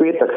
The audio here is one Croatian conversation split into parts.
petak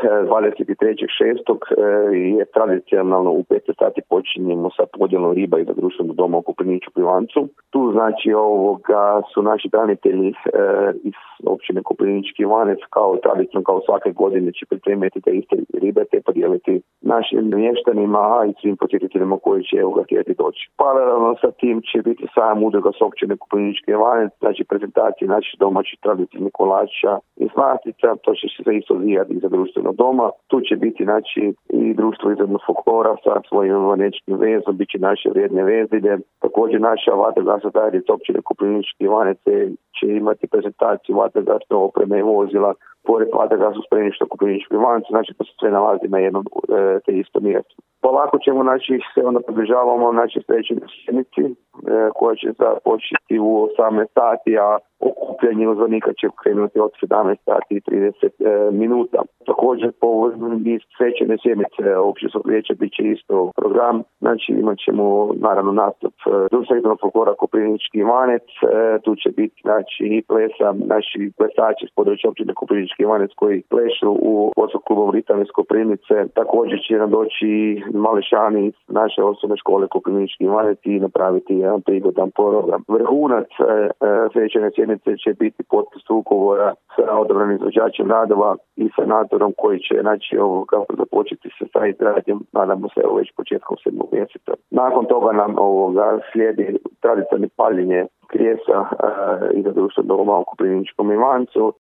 23.6. je tradicionalno u 15 sati počinjemo sa podjelom riba iza društvenog doma u Koprivničkom Ivancu. Tu znači su naši branitelji iz općine Koprivnički Ivanec kao tradicionalno kao svake godine će pripremiti te iste ribe te podijeliti našim mještanima, a i svim posjetiteljima koji će htjeti doći. Paralelno sa tim će biti sajam udruga s općine Koprivnički Ivanec, znači prezentacije naših domaćih tradicionalnih kolača i slastica, to će se isto odvijati iza društvenog doma. Tu će biti znači i društvo izvednog folklora sa svojim vanečkim vezom, bit će naše vrijedne vezilje. Također naša vatrogasna zajednica općine Koprivnički Ivanec će imati prezentaciju vatrogasne opreme i vozila pored vatrogasnog spremišta Koprivničkog Ivanca, znači to se sve nalazi na jednom te isto mjestu. Polako ćemo se onda približavamo sljedećoj sjednici koja će započeti u 18 sati, a okupljanje uzvanika će krenuti od 17 sati i 30 minuta. Također po svečane sjednice općinskog vijeća bit će isto program, znači imat ćemo naravno nastup društvenog folklora Koprivnički Ivanec, tu će biti znači i plesa, naši plesači s područja općine Koprivnički Ivanec koji plešu u poslu klubom Ritam iz Koprivnice. Također će nam doći mališani iz naše osnovne škole Koprivnički Ivanec i napraviti jedan prigodan program. Vrhunac svečane sjednice će biti potpis ugovora sa odabranim izvođačem radova i sanatorom koji će započeti sa izgradnjom, nadamo se već početkom 7. mjeseca. Nakon toga nam slijedi tradicionalno paljenje krijesa iza društvenog doma u Koprivničkom Ivancu.